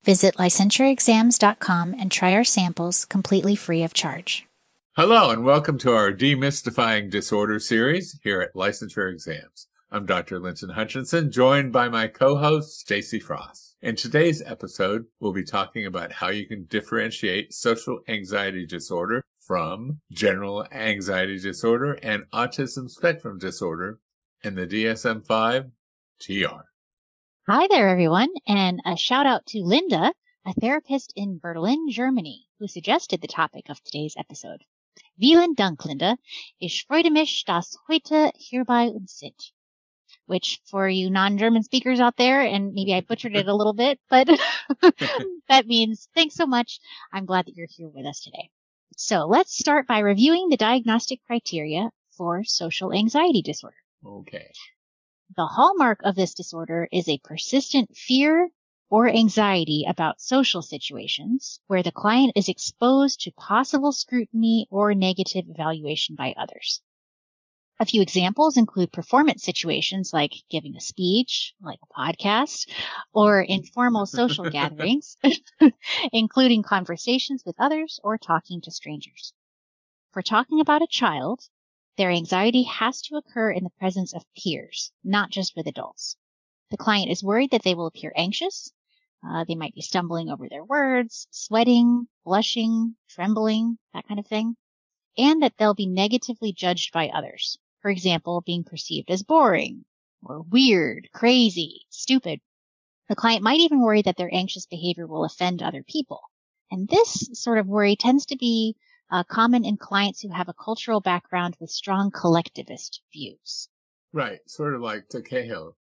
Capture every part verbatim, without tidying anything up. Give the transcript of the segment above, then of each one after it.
Visit licensure exams dot com and try our samples completely free of charge. Hello, and welcome to our Demystifying Disorder series here at Licensure Exams. I'm Doctor Linton Hutchinson, joined by my co-host, Stacy Frost. In today's episode, we'll be talking about how you can differentiate social anxiety disorder from general anxiety disorder and autism spectrum disorder in the D S M five T R. Hi there, everyone, and a shout out to Linda, a therapist in Berlin, Germany, who suggested the topic of today's episode. Vielen Dank, Linda. Ich freue mich, dass heute hier bei uns sind. Which, for you non-German speakers out there, and maybe I butchered it a little bit, but that means thanks so much. I'm glad that you're here with us today. So let's start by reviewing the diagnostic criteria for social anxiety disorder. Okay. The hallmark of this disorder is a persistent fear or anxiety about social situations where the client is exposed to possible scrutiny or negative evaluation by others. A few examples include performance situations like giving a speech, like a podcast, or informal social gatherings, including conversations with others or talking to strangers. For talking about a child, their anxiety has to occur in the presence of peers, not just with adults. The client is worried that they will appear anxious. Uh, they might be stumbling over their words, sweating, blushing, trembling, that kind of thing, and that they'll be negatively judged by others. For example, being perceived as boring or weird, crazy, stupid. The client might even worry that their anxious behavior will offend other people. And this sort of worry tends to be uh, common in clients who have a cultural background with strong collectivist views. Right, sort of like Takeo.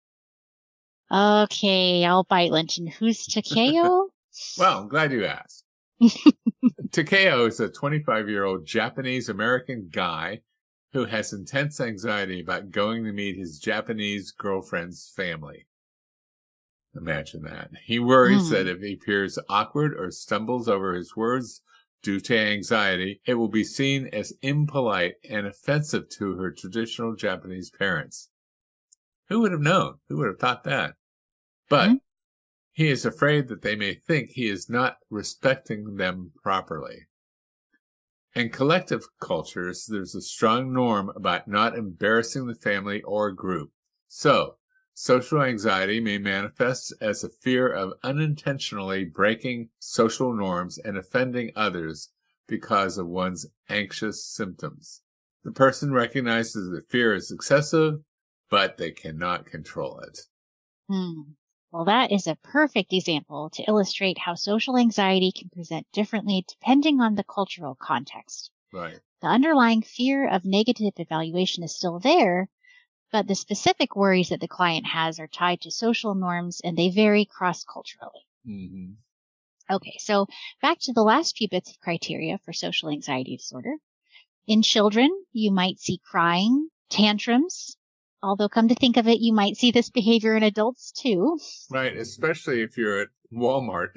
Okay, I'll bite, Linton. Who's Takeo? Well, I'm glad you asked. Takeo is a twenty-five-year-old Japanese-American guy who has intense anxiety about going to meet his Japanese girlfriend's family. Imagine that. He worries Mm. that if he appears awkward or stumbles over his words due to anxiety, it will be seen as impolite and offensive to her traditional Japanese parents. Who would have known? Who would have thought that? But Mm. he is afraid that they may think he is not respecting them properly. In collective cultures, there's a strong norm about not embarrassing the family or group. So, social anxiety may manifest as a fear of unintentionally breaking social norms and offending others because of one's anxious symptoms. The person recognizes that fear is excessive, but they cannot control it. Hmm. Well, that is a perfect example to illustrate how social anxiety can present differently depending on the cultural context. Right. The underlying fear of negative evaluation is still there, but the specific worries that the client has are tied to social norms and they vary cross-culturally. Mm-hmm. Okay, so back to the last few bits of criteria for social anxiety disorder. In children, you might see crying, tantrums, although come to think of it, you might see this behavior in adults too. Right, especially if you're at Walmart.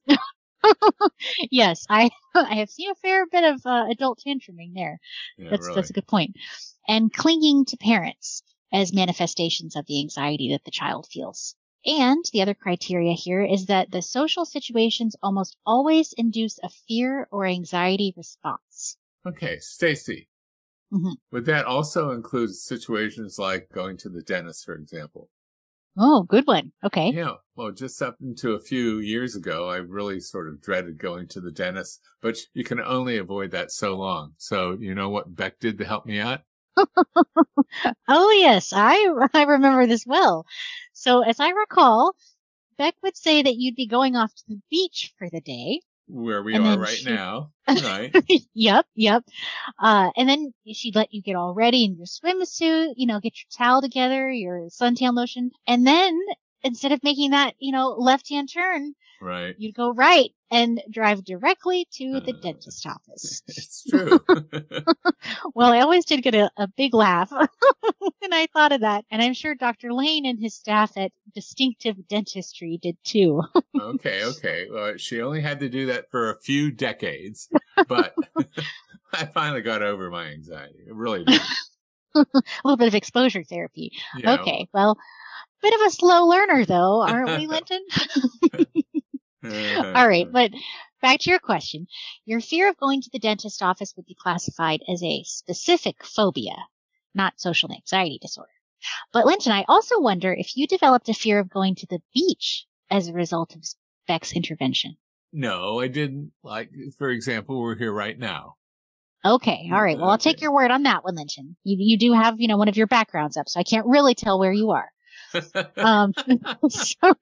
Yes, I I have seen a fair bit of uh, adult tantruming there. Yeah, That's really. that's a good point. And clinging to parents as manifestations of the anxiety that the child feels. And the other criteria here is that the social situations almost always induce a fear or anxiety response. Okay, Stacy, Mm-hmm. would that also include situations like going to the dentist, for example? Oh, good one. Okay. Yeah, well, just up until a few years ago, I really sort of dreaded going to the dentist, but you can only avoid that so long. So, you know what Beck did to help me out? Oh, yes, I, I remember this well. So as I recall, Beck would say that you'd be going off to the beach for the day. Where we And are then right she- now. Right. Yep, yep. Uh, and then she'd let you get all ready in your swimsuit, you know, get your towel together, your suntan lotion. And then instead of making that, you know, left-hand turn, Right. you'd go right and drive directly to the Uh, dentist office. It's true. Well, I always did get a, a big laugh when I thought of that. And I'm sure Doctor Lane and his staff at Distinctive Dentistry did too. Okay, okay. Well, she only had to do that for a few decades, but I finally got over my anxiety. It really did. A little bit of exposure therapy. You know, Okay, well, bit of a slow learner though, aren't we, Linton? All right, but back to your question. Your fear of going to the dentist office would be classified as a specific phobia, not social anxiety disorder. But Linton, I also wonder if you developed a fear of going to the beach as a result of Beck's intervention. No, I didn't. Like, for example, we're here right now. Okay, all right. Well, I'll take Okay. your word on that one, Linton. You, you do have, you know, one of your backgrounds up, so I can't really tell where you are. Um, so,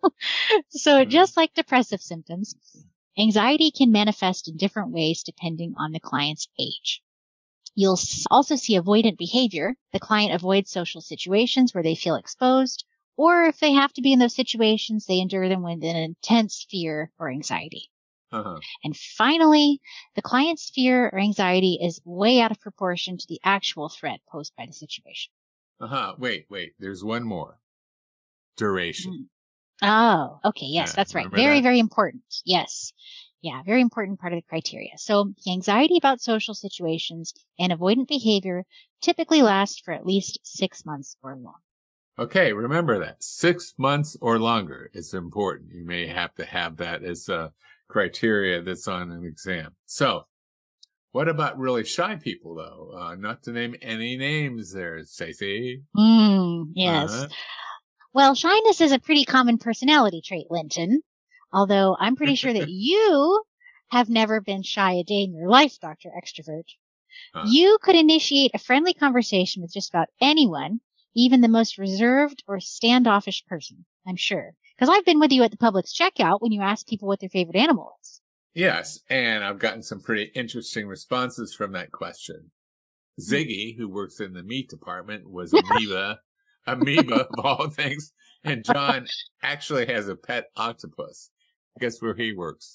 so just like depressive symptoms, anxiety can manifest in different ways depending on the client's age. You'll also see avoidant behavior. The client avoids social situations where they feel exposed, or if they have to be in those situations, they endure them with an intense fear or anxiety. Uh-huh. And finally, the client's fear or anxiety is way out of proportion to the actual threat posed by the situation. Uh-huh. Wait, wait. There's one more. Duration. Mm. Oh, okay. Yes, Yeah, that's right. remember Very, that? very important. Yes. Yeah, very important part of the criteria. So the anxiety about social situations and avoidant behavior typically last for at least six months or longer. Okay, remember that. Six months or longer is important. You may have to have that as a criteria that's on an exam. So, what about really shy people, though? Uh, not to name any names there, Stacey. Mm, yes. Uh-huh. Well, shyness is a pretty common personality trait, Linton. Although I'm pretty sure that you have never been shy a day in your life, Doctor Extrovert. Huh. You could initiate a friendly conversation with just about anyone, even the most reserved or standoffish person, I'm sure. Because I've been with you at the Publix checkout when you ask people what their favorite animal is. Yes, and I've gotten some pretty interesting responses from that question. Ziggy, who works in the meat department, was amoeba, amoeba of all things, and John actually has a pet octopus. Guess where he works?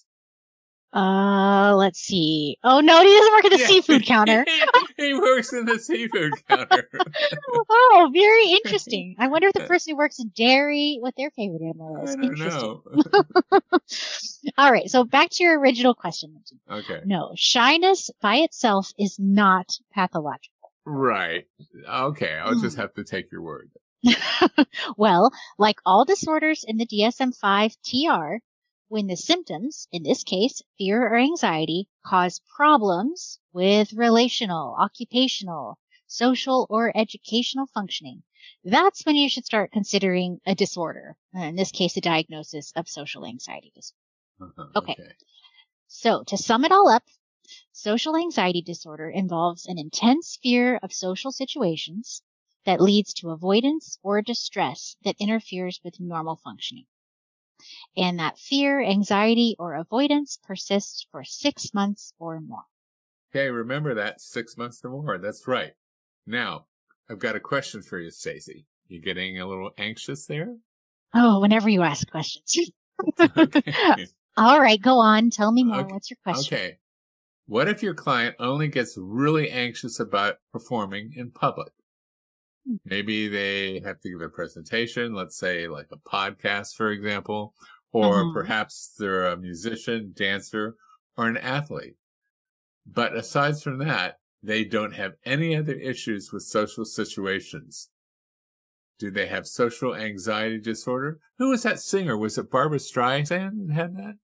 Uh, let's see. Oh no, he doesn't work at the Yeah. seafood counter. He works in the seafood counter. Oh, very interesting. I wonder if the person who works in dairy, what their favorite animal I is. don't Interesting. know. All right, so back to your original question, Linton. Okay. No, shyness by itself is not pathological. Right. Okay, I'll just Hmm. have to take your word. Well, like all disorders in the D S M five T R, when the symptoms, in this case, fear or anxiety, cause problems with relational, occupational, social, or educational functioning, that's when you should start considering a disorder. In this case, a diagnosis of social anxiety disorder. Uh-huh. Okay. Okay. So to sum it all up, social anxiety disorder involves an intense fear of social situations that leads to avoidance or distress that interferes with normal functioning. And that fear, anxiety, or avoidance persists for six months or more. Okay, remember that. Six months or more. That's right. Now, I've got a question for you, Stacey. You getting a little anxious there? Oh, whenever you ask questions. Okay. All right, go on. Tell me more. Okay. What's your question? Okay. What if your client only gets really anxious about performing in public? Maybe they have to give a presentation, let's say like a podcast, for example, or Mhm. perhaps they're a musician, dancer, or an athlete. But aside from that, they don't have any other issues with social situations. Do they have social anxiety disorder? Who was that singer? Was it Barbara Streisand that had that?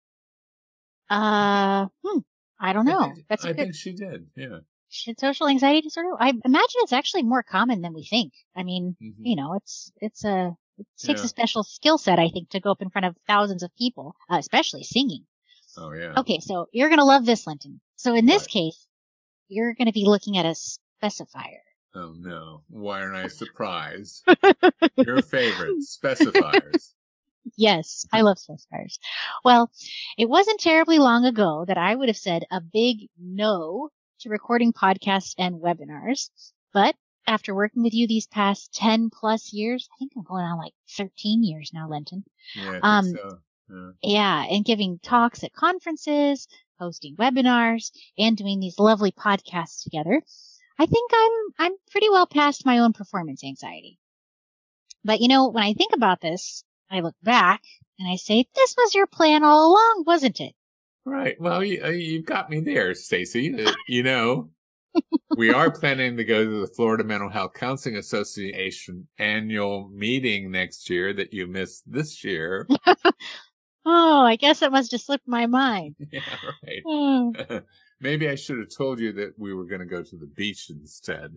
Uh, hmm, I don't I know. think, That's a I good. think she did. Yeah. Should social anxiety disorder? I imagine it's actually more common than we think. I mean, Mhm. you know, it's it's a it takes Yeah. a special skill set, I think, to go up in front of thousands of people, uh, especially singing. Oh, yeah. Okay, so you're gonna love this, Linton. So in this What? case, you're gonna be looking at a specifier. Oh, no. Why aren't I surprised? Your favorite, specifiers. Yes, I love specifiers. Well, it wasn't terribly long ago that I would have said a big no to recording podcasts and webinars. But after working with you these past ten plus years, I think I'm going on like thirteen years now, Linton. Yeah, I think Um, so. Yeah. yeah, and giving talks at conferences, hosting webinars, and doing these lovely podcasts together. I think I'm, I'm pretty well past my own performance anxiety. But you know, when I think about this, I look back and I say, this was your plan all along, wasn't it? Right. Well, you, uh, you've got me there, Stacey. Uh, you know, we are planning to go to the Florida Mental Health Counseling Association annual meeting next year that you missed this year. Oh, I guess it must have slipped my mind. Yeah, right. Hmm. Maybe I should have told you that we were going to go to the beach instead.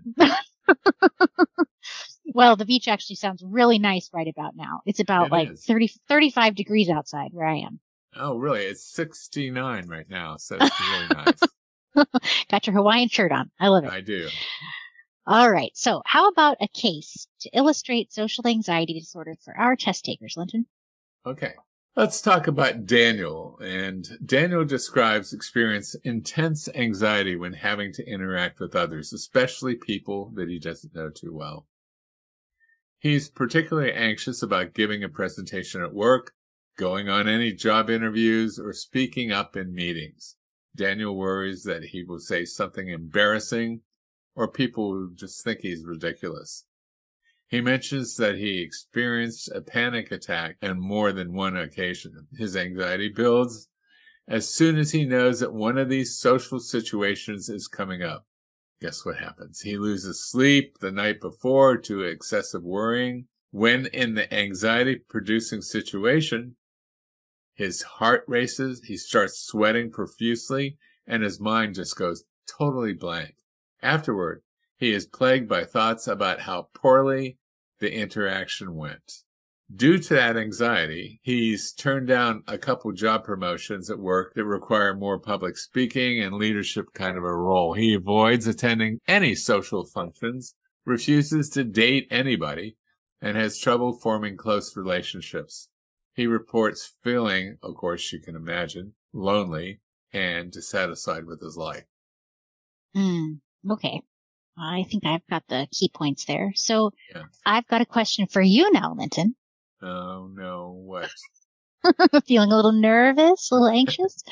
Well, the beach actually sounds really nice right about now. It's about It like is. thirty, thirty-five degrees outside where I am. Oh, really? It's sixty-nine right now, so it's really nice. Got your Hawaiian shirt on. I love it. I do. All right. So how about a case to illustrate social anxiety disorder for our test takers, Linton? Okay. Let's talk about Daniel. And Daniel describes experiencing intense anxiety when having to interact with others, especially people that he doesn't know too well. He's particularly anxious about giving a presentation at work, going on any job interviews, or speaking up in meetings. Daniel worries that he will say something embarrassing or people will just think he's ridiculous. He mentions that he experienced a panic attack on more than one occasion. His anxiety builds as soon as he knows that one of these social situations is coming up. Guess what happens? He loses sleep the night before to excessive worrying. When in the anxiety-producing situation, his heart races, he starts sweating profusely, and his mind just goes totally blank. Afterward, he is plagued by thoughts about how poorly the interaction went. Due to that anxiety, he's turned down a couple job promotions at work that require more public speaking and leadership kind of a role. He avoids attending any social functions, refuses to date anybody, and has trouble forming close relationships. He reports feeling, of course you can imagine, lonely and dissatisfied with his life. Hmm. Okay. I think I've got the key points there. So Yeah. I've got a question for you now, Linton. Oh, no, what? Feeling a little nervous, a little anxious?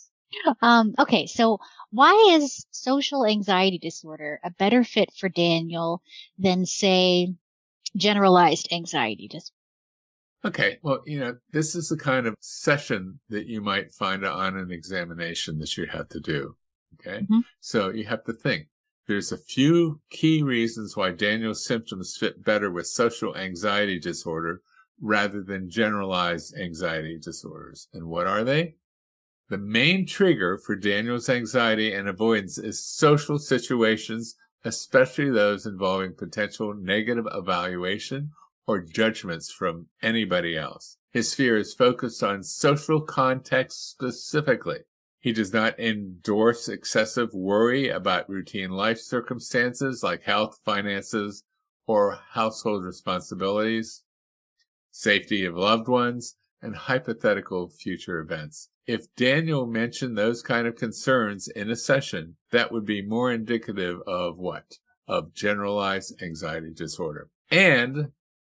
um, okay, so why is social anxiety disorder a better fit for Daniel than, say, generalized anxiety disorder? Okay, well, you know, this is the kind of session that you might find on an examination that you have to do. Okay, Mm-hmm. so you have to think. There's a few key reasons why Daniel's symptoms fit better with social anxiety disorder rather than generalized anxiety disorders. And what are they? The main trigger for Daniel's anxiety and avoidance is social situations, especially those involving potential negative evaluation or judgments from anybody else. His fear is focused on social context specifically. He does not endorse excessive worry about routine life circumstances like health, finances, or household responsibilities, safety of loved ones, and hypothetical future events. If Daniel mentioned those kind of concerns in a session, that would be more indicative of what? Of generalized anxiety disorder. And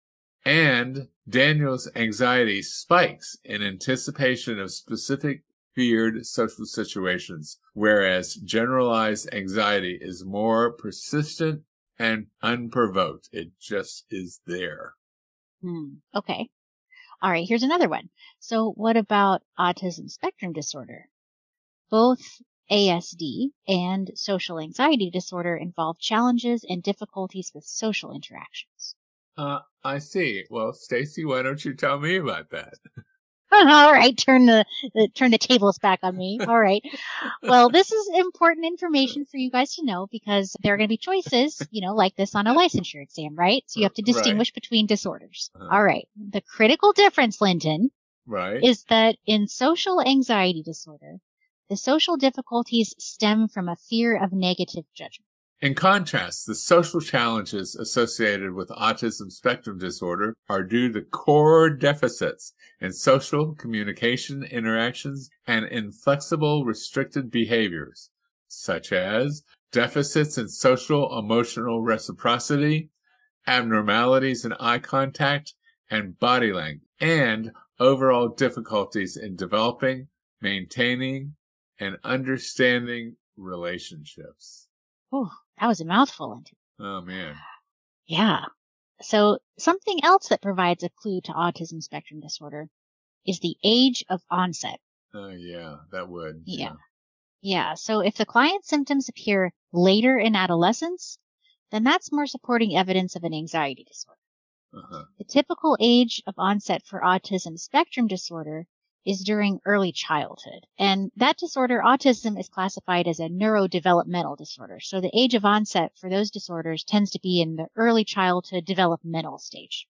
And Daniel's anxiety spikes in anticipation of specific feared social situations, whereas generalized anxiety is more persistent and unprovoked. It just is there. Hmm. Okay. All right, here's another one. So what about autism spectrum disorder? Both A S D and social anxiety disorder involve challenges and difficulties with social interactions. Uh, I see. Well, Stacy, why don't you tell me about that? All right, turn the, the turn the tables back on me. All right. Well, this is important information for you guys to know because there are going to be choices, you know, like this on a licensure exam, right? So you have to distinguish Right. between disorders. Uh-huh. All right. The critical difference, Linton, Right. is that in social anxiety disorder, the social difficulties stem from a fear of negative judgment. In contrast, the social challenges associated with autism spectrum disorder are due to core deficits in social communication interactions and inflexible restricted behaviors, such as deficits in social emotional reciprocity, abnormalities in eye contact and body language, and overall difficulties in developing, maintaining, and understanding relationships. Oh, that was a mouthful, Linton. Oh, man. Yeah. So something else that provides a clue to autism spectrum disorder is the age of onset. Oh, yeah, that would. Yeah. Yeah. So if the client's symptoms appear later in adolescence, then that's more supporting evidence of an anxiety disorder. Uh-huh. The typical age of onset for autism spectrum disorder is during early childhood. And that disorder, autism, is classified as a neurodevelopmental disorder. So the age of onset for those disorders tends to be in the early childhood developmental stage.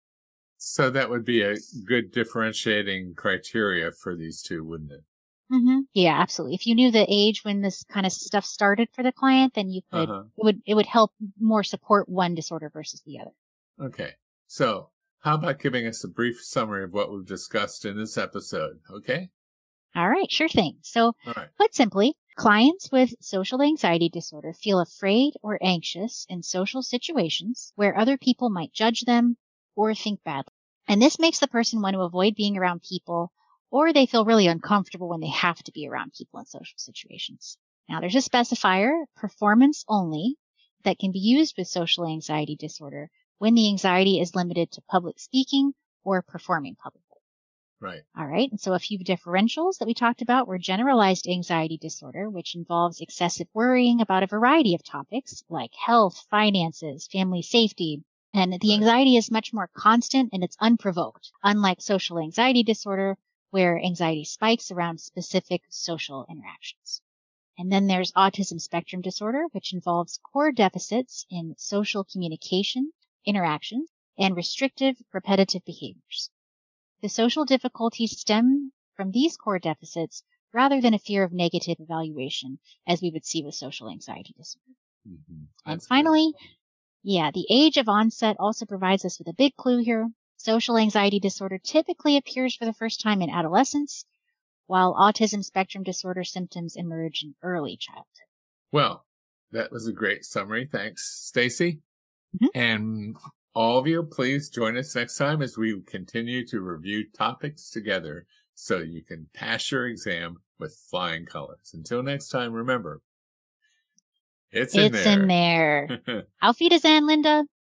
So that would be a good differentiating criteria for these two, wouldn't it? Mm-hmm. Yeah, absolutely. If you knew the age when this kind of stuff started for the client, then you could, Uh-huh. it would, it would help more support one disorder versus the other. Okay. So how about giving us a brief summary of what we've discussed in this episode? Okay. All right, sure thing. So, All right. put simply, clients with social anxiety disorder feel afraid or anxious in social situations where other people might judge them or think badly. And this makes the person want to avoid being around people, or they feel really uncomfortable when they have to be around people in social situations. Now, there's a specifier, performance only, that can be used with social anxiety disorder when the anxiety is limited to public speaking or performing publicly. Right. All right. And so a few differentials that we talked about were generalized anxiety disorder, which involves excessive worrying about a variety of topics like health, finances, family safety. And the Right. anxiety is much more constant and it's unprovoked, unlike social anxiety disorder, where anxiety spikes around specific social interactions. And then there's autism spectrum disorder, which involves core deficits in social communication, interactions, and restrictive, repetitive behaviors. The social difficulties stem from these core deficits rather than a fear of negative evaluation, as we would see with social anxiety disorder. Mm-hmm. And That's finally, good. yeah, the age of onset also provides us with a big clue here. Social anxiety disorder typically appears for the first time in adolescence, while autism spectrum disorder symptoms emerge in early childhood. Well, that was a great summary. Thanks, Stacy. Mhm. And all of you, please join us next time as we continue to review topics together so you can pass your exam with flying colors. Until next time, remember, it's in It's in there. there. Auf Wiedersehen, Linda.